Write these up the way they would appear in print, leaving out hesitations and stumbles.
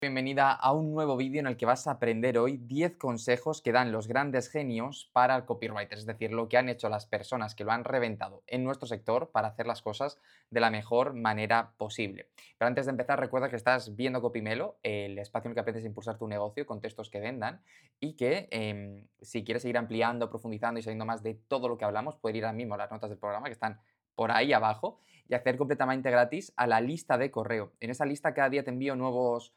Bienvenida a un nuevo vídeo en el que vas a aprender hoy 10 consejos que dan los grandes genios para el copywriter, es decir, lo que han hecho las personas que lo han reventado en nuestro sector para hacer las cosas de la mejor manera posible. Pero antes de empezar, recuerda que estás viendo Copymelo, el espacio en el que aprendes a impulsar tu negocio con textos que vendan y que si quieres seguir ampliando, profundizando y sabiendo más de todo lo que hablamos, puedes ir ahora mismo a las notas del programa que están por ahí abajo y acceder completamente gratis a la lista de correo. En esa lista cada día te envío nuevos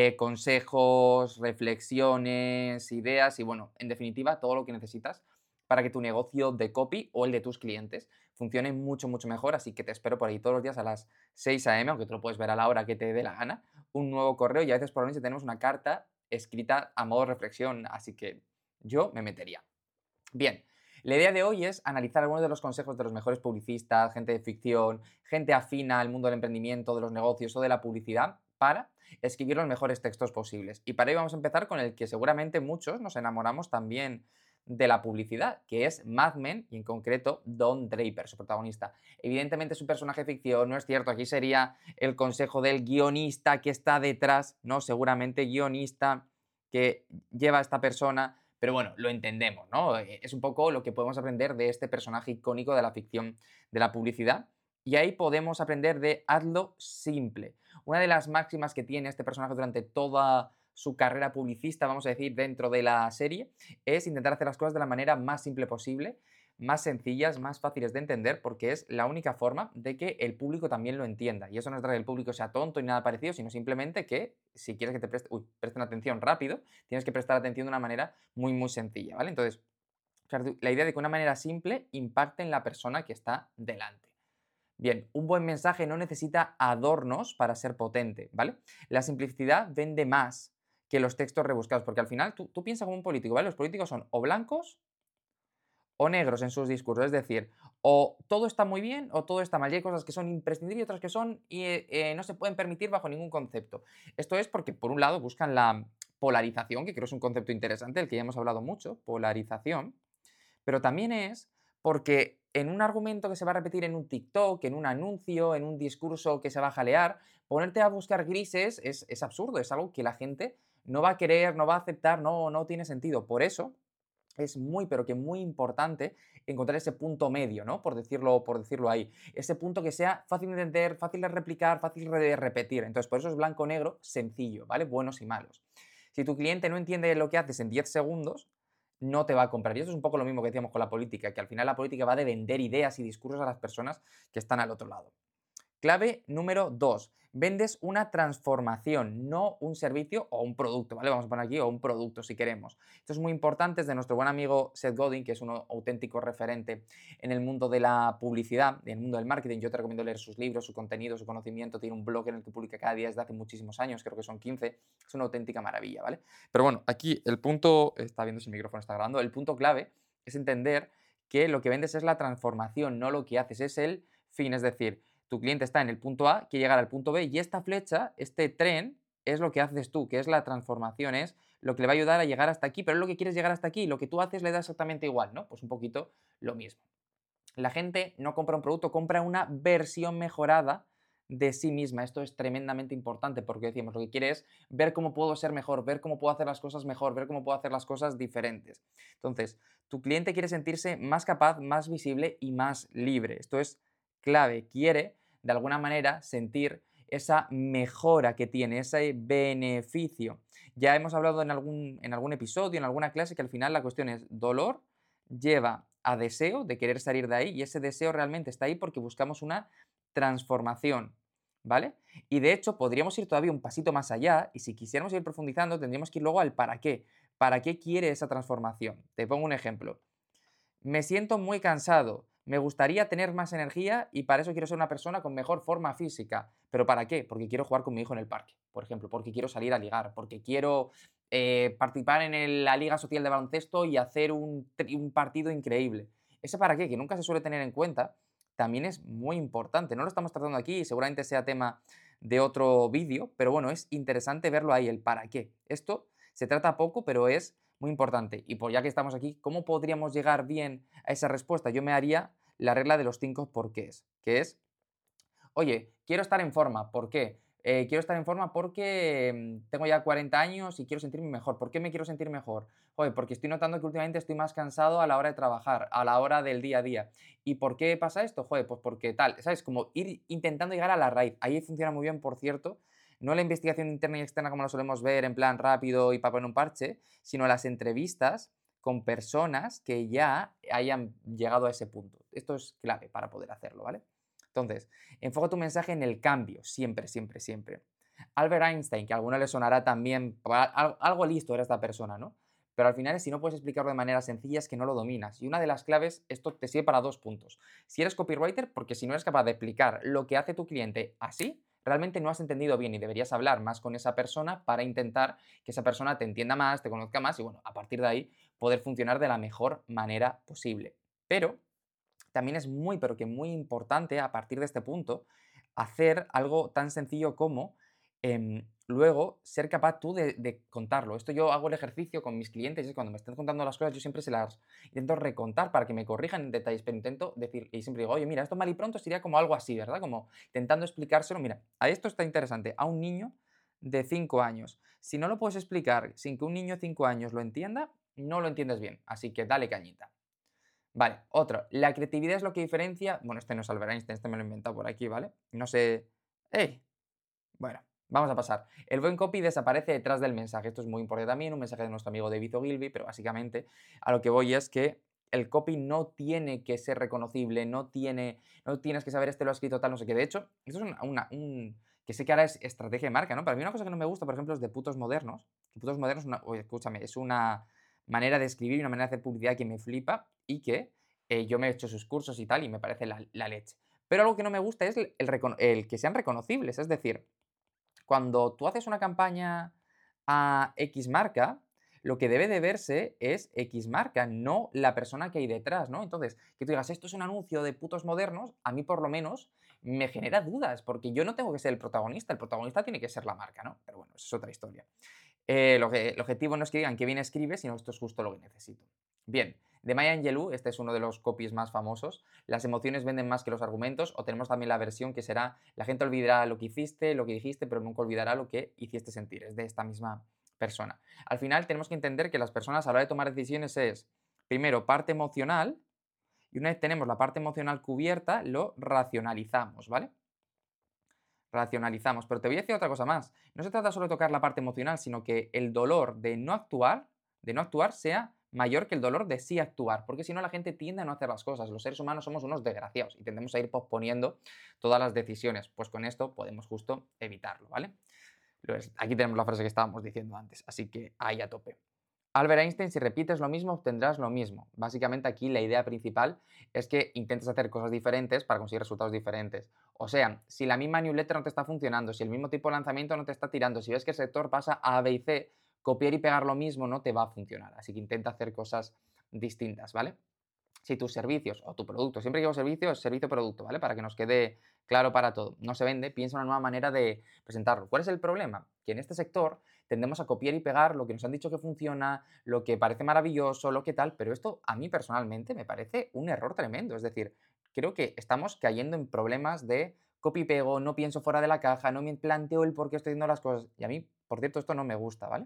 consejos, reflexiones, ideas y bueno, en definitiva, todo lo que necesitas para que tu negocio de copy o el de tus clientes funcione mucho, mucho mejor. Así que te espero por ahí todos los días a las 6 a.m., aunque tú lo puedes ver a la hora que te dé la gana, un nuevo correo y a veces por la noche tenemos una carta escrita a modo reflexión, así que yo me metería. Bien, la idea de hoy es analizar algunos de los consejos de los mejores publicistas, gente de ficción, gente afina al mundo del emprendimiento, de los negocios o de la publicidad para escribir los mejores textos posibles. Y para ello vamos a empezar con el que seguramente muchos nos enamoramos también de la publicidad, que es Mad Men y en concreto Don Draper, su protagonista. Evidentemente es un personaje de ficción, no es cierto, aquí sería el consejo del guionista que está detrás, ¿no? Seguramente guionista que lleva a esta persona, pero bueno, lo entendemos, ¿no? Es un poco lo que podemos aprender de este personaje icónico de la ficción de la publicidad. Y ahí podemos aprender de hazlo simple. Una de las máximas que tiene este personaje durante toda su carrera publicista, vamos a decir, dentro de la serie, es intentar hacer las cosas de la manera más simple posible, más sencillas, más fáciles de entender, porque es la única forma de que el público también lo entienda. Y eso no es de que el público sea tonto y nada parecido, sino simplemente que si quieres que te presten atención rápido, tienes que prestar atención de una manera muy, muy sencilla, ¿vale? Entonces, claro, la idea de que una manera simple impacte en la persona que está delante. Bien, un buen mensaje no necesita adornos para ser potente, ¿vale? La simplicidad vende más que los textos rebuscados, porque al final tú piensas como un político, ¿vale? Los políticos son o blancos o negros en sus discursos, es decir, o todo está muy bien o todo está mal. Y hay cosas que son imprescindibles y otras que son no se pueden permitir bajo ningún concepto. Esto es porque, por un lado, buscan la polarización, que creo es un concepto interesante, del que ya hemos hablado mucho, polarización, pero también es porque en un argumento que se va a repetir en un TikTok, en un anuncio, en un discurso que se va a jalear, ponerte a buscar grises es absurdo, es algo que la gente no va a querer, no va a aceptar, no tiene sentido. Por eso es muy, pero que muy importante encontrar ese punto medio, ¿no? Por decirlo ahí. Ese punto que sea fácil de entender, fácil de replicar, fácil de repetir. Entonces, por eso es blanco-negro, sencillo, ¿vale? Buenos y malos. Si tu cliente no entiende lo que haces en 10 segundos, no te va a comprar. Y eso es un poco lo mismo que decíamos con la política, que al final la política va de vender ideas y discursos a las personas que están al otro lado. Clave número 2. Vendes una transformación, no un servicio o un producto, ¿vale? Vamos a poner aquí o un producto si queremos. Esto es muy importante, es de nuestro buen amigo Seth Godin, que es un auténtico referente en el mundo de la publicidad, en el mundo del marketing. Yo te recomiendo leer sus libros, su contenido, su conocimiento. Tiene un blog en el que publica cada día desde hace muchísimos años, creo que son 15. Es una auténtica maravilla, ¿vale? Pero bueno, aquí el punto, está viendo si el micrófono está grabando, el punto clave es entender que lo que vendes es la transformación, no lo que haces, es el fin, es decir, tu cliente está en el punto A, quiere llegar al punto B y esta flecha, este tren, es lo que haces tú, que es la transformación, es lo que le va a ayudar a llegar hasta aquí, pero es lo que quieres llegar hasta aquí, lo que tú haces le da exactamente igual, ¿no? Pues un poquito lo mismo. La gente no compra un producto, compra una versión mejorada de sí misma. Esto es tremendamente importante porque decimos, lo que quiere es ver cómo puedo ser mejor, ver cómo puedo hacer las cosas mejor, ver cómo puedo hacer las cosas diferentes. Entonces, tu cliente quiere sentirse más capaz, más visible y más libre. Esto es clave. Quiere, de alguna manera, sentir esa mejora que tiene, ese beneficio. Ya hemos hablado en algún episodio, en alguna clase, que al final la cuestión es dolor lleva a deseo de querer salir de ahí y ese deseo realmente está ahí porque buscamos una transformación, ¿vale? Y de hecho podríamos ir todavía un pasito más allá y si quisiéramos ir profundizando tendríamos que ir luego al para qué. ¿Para qué quiere esa transformación? Te pongo un ejemplo. Me siento muy cansado. Me gustaría tener más energía y para eso quiero ser una persona con mejor forma física. ¿Pero para qué? Porque quiero jugar con mi hijo en el parque, por ejemplo, porque quiero salir a ligar, porque quiero participar en la liga social de baloncesto y hacer un partido increíble. ¿Ese para qué? Que nunca se suele tener en cuenta, también es muy importante. No lo estamos tratando aquí y seguramente sea tema de otro vídeo, pero bueno, es interesante verlo ahí, el para qué. Esto se trata poco, pero es muy importante. Y pues ya que estamos aquí, ¿cómo podríamos llegar bien a esa respuesta? Yo me haría la regla de los 5 porqués, que es, oye, quiero estar en forma, ¿por qué? Quiero estar en forma porque tengo ya 40 años y quiero sentirme mejor. ¿Por qué me quiero sentir mejor? Joder, porque estoy notando que últimamente estoy más cansado a la hora de trabajar, a la hora del día a día. ¿Y por qué pasa esto? Joder, pues porque tal, ¿sabes? Como ir intentando llegar a la raíz. Ahí funciona muy bien, por cierto, no la investigación interna y externa como lo solemos ver en plan rápido y para poner un parche, sino las entrevistas con personas que ya hayan llegado a ese punto. Esto es clave para poder hacerlo, ¿vale? Entonces, enfoca tu mensaje en el cambio, siempre, siempre, siempre. Albert Einstein, que a alguno le sonará también, algo listo era esta persona, ¿no? Pero al final, si no puedes explicarlo de manera sencilla, es que no lo dominas. Y una de las claves, esto te sirve para dos puntos. Si eres copywriter, porque si no eres capaz de explicar lo que hace tu cliente así, realmente no has entendido bien y deberías hablar más con esa persona para intentar que esa persona te entienda más, te conozca más y bueno, a partir de ahí poder funcionar de la mejor manera posible. Pero también es muy, pero que muy importante a partir de este punto hacer algo tan sencillo como luego ser capaz tú de contarlo. Esto yo hago el ejercicio con mis clientes, y cuando me estén contando las cosas yo siempre se las intento recontar para que me corrijan en detalles, pero intento decir, y siempre digo, oye, mira, esto mal y pronto sería como algo así, ¿verdad? Como intentando explicárselo, mira, a esto está interesante, a un niño de 5 años. Si no lo puedes explicar sin que un niño de 5 años lo entienda, no lo entiendes bien, así que dale cañita. Vale, otro. La creatividad es lo que diferencia. Bueno, este no es Albert Einstein, este me lo he inventado por aquí, ¿vale? No sé. ¡Ey! Bueno, vamos a pasar. El buen copy desaparece detrás del mensaje. Esto es muy importante también, un mensaje de nuestro amigo David Ogilvy, pero básicamente a lo que voy es que el copy no tiene que ser reconocible, no tienes que saber este lo ha escrito tal, no sé qué. De hecho, esto es que sé que ahora es estrategia de marca, ¿no? Para mí una cosa que no me gusta, por ejemplo, es de putos modernos. Que putos modernos, oye, escúchame, es una manera de escribir y una manera de hacer publicidad que me flipa y que yo me he hecho sus cursos y tal y me parece la leche. Pero algo que no me gusta es el que sean reconocibles, es decir, cuando tú haces una campaña a X marca, lo que debe de verse es X marca, no la persona que hay detrás, ¿no? Entonces, que tú digas, esto es un anuncio de putos modernos, a mí por lo menos me genera dudas, porque yo no tengo que ser el protagonista tiene que ser la marca, ¿no? Pero bueno, eso es otra historia. El objetivo no es que digan que bien escribe, sino esto es justo lo que necesito. Bien, de Maya Angelou, este es uno de los copies más famosos. Las emociones venden más que los argumentos, o tenemos también la versión que será, la gente olvidará lo que hiciste, lo que dijiste, pero nunca olvidará lo que hiciste sentir. Es de esta misma persona. Al final tenemos que entender que las personas a la hora de tomar decisiones es, primero, parte emocional, y una vez tenemos la parte emocional cubierta, lo racionalizamos, ¿vale? Racionalizamos. Pero te voy a decir otra cosa más. No se trata solo de tocar la parte emocional, sino que el dolor de no actuar sea mayor que el dolor de sí actuar, porque si no la gente tiende a no hacer las cosas. Los seres humanos somos unos desgraciados y tendemos a ir posponiendo todas las decisiones. Pues con esto podemos justo evitarlo, ¿vale? Aquí tenemos la frase que estábamos diciendo antes, así que ahí a tope. Albert Einstein, si repites lo mismo, obtendrás lo mismo. Básicamente aquí la idea principal es que intentes hacer cosas diferentes para conseguir resultados diferentes. O sea, si la misma newsletter no te está funcionando, si el mismo tipo de lanzamiento no te está tirando, si ves que el sector pasa a B y C, copiar y pegar lo mismo no te va a funcionar. Así que intenta hacer cosas distintas, ¿vale? Si tus servicios o tu producto, siempre que digo servicio, es servicio-producto, ¿vale? Para que nos quede claro para todo. No se vende, piensa una nueva manera de presentarlo. ¿Cuál es el problema? Que en este sector tendemos a copiar y pegar lo que nos han dicho que funciona, lo que parece maravilloso, lo que tal, pero esto a mí personalmente me parece un error tremendo. Es decir, creo que estamos cayendo en problemas de copy y pego, no pienso fuera de la caja, no me planteo el por qué estoy haciendo las cosas. Y a mí, por cierto, esto no me gusta, ¿vale?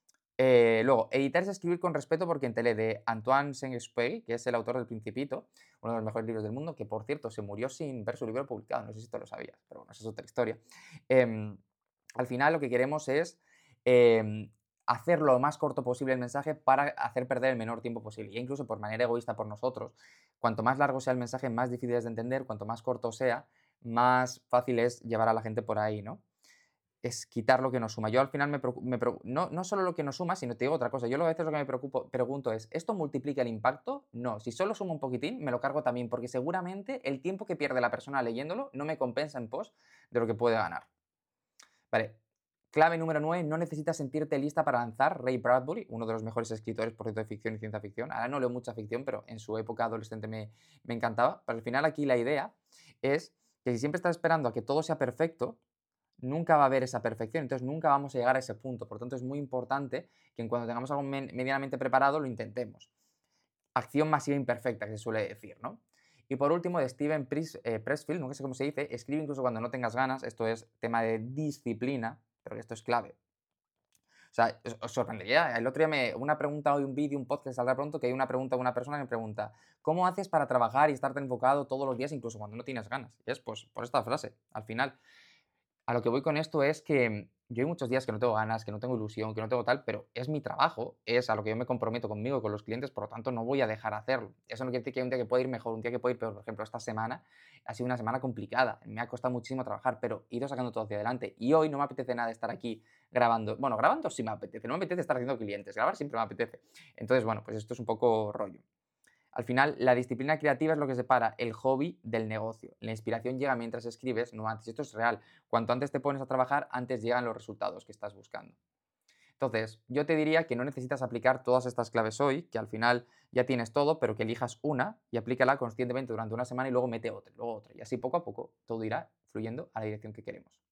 Luego, editar es escribir con respeto por quien te lee, de Antoine Saint-Exupéry, que es el autor del Principito, uno de los mejores libros del mundo, que por cierto se murió sin ver su libro publicado, no sé si tú lo sabías, pero bueno, esa es otra historia. Em, Al final lo que queremos es em, hacer lo más corto posible el mensaje para hacer perder el menor tiempo posible, e incluso por manera egoísta por nosotros. Cuanto más largo sea el mensaje, más difícil es de entender, cuanto más corto sea, más fácil es llevar a la gente por ahí, ¿no? Es quitar lo que nos suma. Yo al final no solo lo que nos suma, sino te digo otra cosa. Yo a veces lo que pregunto es, ¿esto multiplica el impacto? No. Si solo suma un poquitín, me lo cargo también, porque seguramente el tiempo que pierde la persona leyéndolo no me compensa en pos de lo que puede ganar. Vale. Clave número 9, no necesitas sentirte lista para lanzar. Ray Bradbury, uno de los mejores escritores, por cierto, de ficción y ciencia ficción. Ahora no leo mucha ficción, pero en su época adolescente me encantaba. Pero al final aquí la idea es que si siempre estás esperando a que todo sea perfecto, nunca va a haber esa perfección, entonces nunca vamos a llegar a ese punto. Por tanto, es muy importante que en cuanto tengamos algo medianamente preparado, lo intentemos. Acción masiva imperfecta, que se suele decir, ¿no? Y por último, de Pressfield, no sé cómo se dice, escribe incluso cuando no tengas ganas, esto es tema de disciplina, pero esto es clave. O sea, os sorprendería. El otro día una pregunta hoy, un vídeo, un podcast saldrá pronto, que hay una pregunta de una persona que me pregunta, ¿cómo haces para trabajar y estarte enfocado todos los días, incluso cuando no tienes ganas? Y es pues por esta frase, al final. A lo que voy con esto es que yo hay muchos días que no tengo ganas, que no tengo ilusión, que no tengo tal, pero es mi trabajo, es a lo que yo me comprometo conmigo, con los clientes, por lo tanto no voy a dejar de hacerlo. Eso no quiere decir que hay un día que puede ir mejor, un día que puede ir peor. Por ejemplo, esta semana ha sido una semana complicada, me ha costado muchísimo trabajar, pero he ido sacando todo hacia adelante. Y hoy no me apetece nada estar aquí grabando. Bueno, grabando sí me apetece, no me apetece estar haciendo clientes, grabar siempre me apetece. Entonces, bueno, pues esto es un poco rollo. Al final, la disciplina creativa es lo que separa el hobby del negocio. La inspiración llega mientras escribes, no antes. Esto es real. Cuanto antes te pones a trabajar, antes llegan los resultados que estás buscando. Entonces, yo te diría que no necesitas aplicar todas estas claves hoy, que al final ya tienes todo, pero que elijas una y aplícala conscientemente durante una semana y luego mete otra, y luego otra. Y así poco a poco todo irá fluyendo a la dirección que queremos.